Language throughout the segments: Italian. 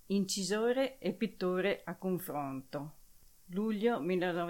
Incisore e pittore a confronto. Luglio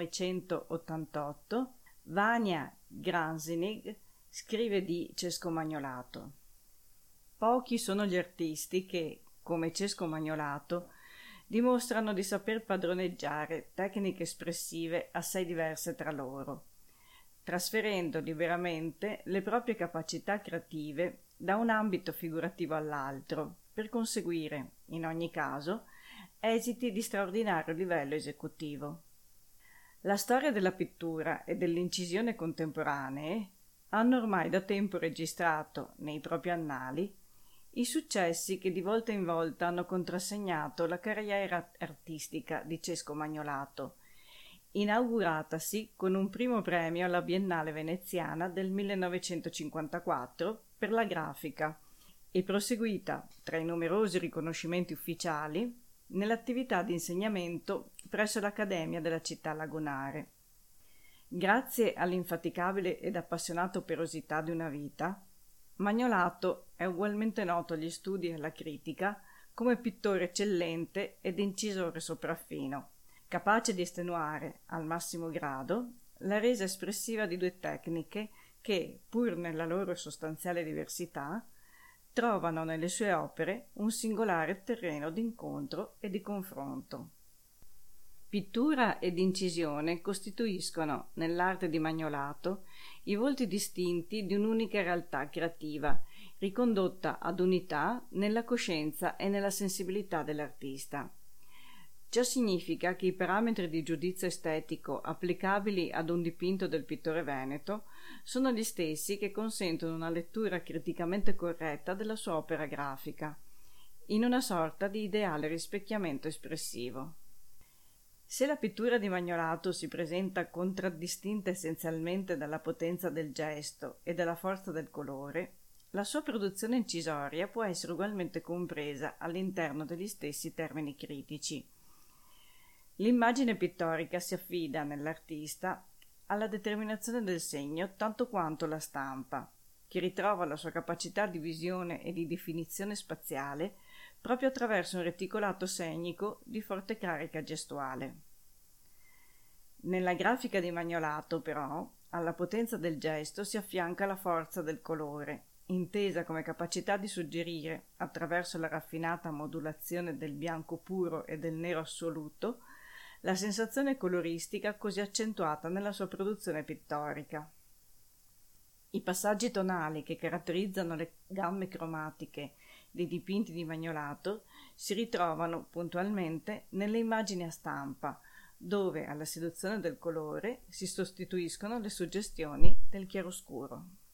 1988, Vania Granzinig scrive di Cesco Magnolato. Pochi sono gli artisti che, come Cesco Magnolato, dimostrano di saper padroneggiare tecniche espressive assai diverse tra loro, trasferendo liberamente le proprie capacità creative da un ambito figurativo all'altro, per conseguire, in ogni caso, esiti di straordinario livello esecutivo. La storia della pittura e dell'incisione contemporanee hanno ormai da tempo registrato, nei propri annali, i successi che di volta in volta hanno contrassegnato la carriera artistica di Cesco Magnolato, inauguratasi con un primo premio alla Biennale veneziana del 1954 per la grafica e proseguita, tra i numerosi riconoscimenti ufficiali, nell'attività di insegnamento presso l'Accademia della città lagunare. Grazie all'infaticabile ed appassionata operosità di una vita, Magnolato è ugualmente noto agli studi e alla critica come pittore eccellente ed incisore sopraffino, capace di estenuare, al massimo grado, la resa espressiva di due tecniche che, pur nella loro sostanziale diversità, trovano nelle sue opere un singolare terreno d'incontro e di confronto. Pittura ed incisione costituiscono, nell'arte di Magnolato, i volti distinti di un'unica realtà creativa, ricondotta ad unità nella coscienza e nella sensibilità dell'artista. Ciò significa che i parametri di giudizio estetico applicabili ad un dipinto del pittore veneto sono gli stessi che consentono una lettura criticamente corretta della sua opera grafica, in una sorta di ideale rispecchiamento espressivo. Se la pittura di Magnolato si presenta contraddistinta essenzialmente dalla potenza del gesto e dalla forza del colore, la sua produzione incisoria può essere ugualmente compresa all'interno degli stessi termini critici. L'immagine pittorica si affida nell'artista alla determinazione del segno tanto quanto la stampa, che ritrova la sua capacità di visione e di definizione spaziale proprio attraverso un reticolato segnico di forte carica gestuale. Nella grafica di Magnolato, però, alla potenza del gesto si affianca la forza del colore, intesa come capacità di suggerire, attraverso la raffinata modulazione del bianco puro e del nero assoluto, la sensazione coloristica così accentuata nella sua produzione pittorica. I passaggi tonali che caratterizzano le gamme cromatiche dei dipinti di Magnolato si ritrovano puntualmente nelle immagini a stampa, dove alla seduzione del colore si sostituiscono le suggestioni del chiaroscuro.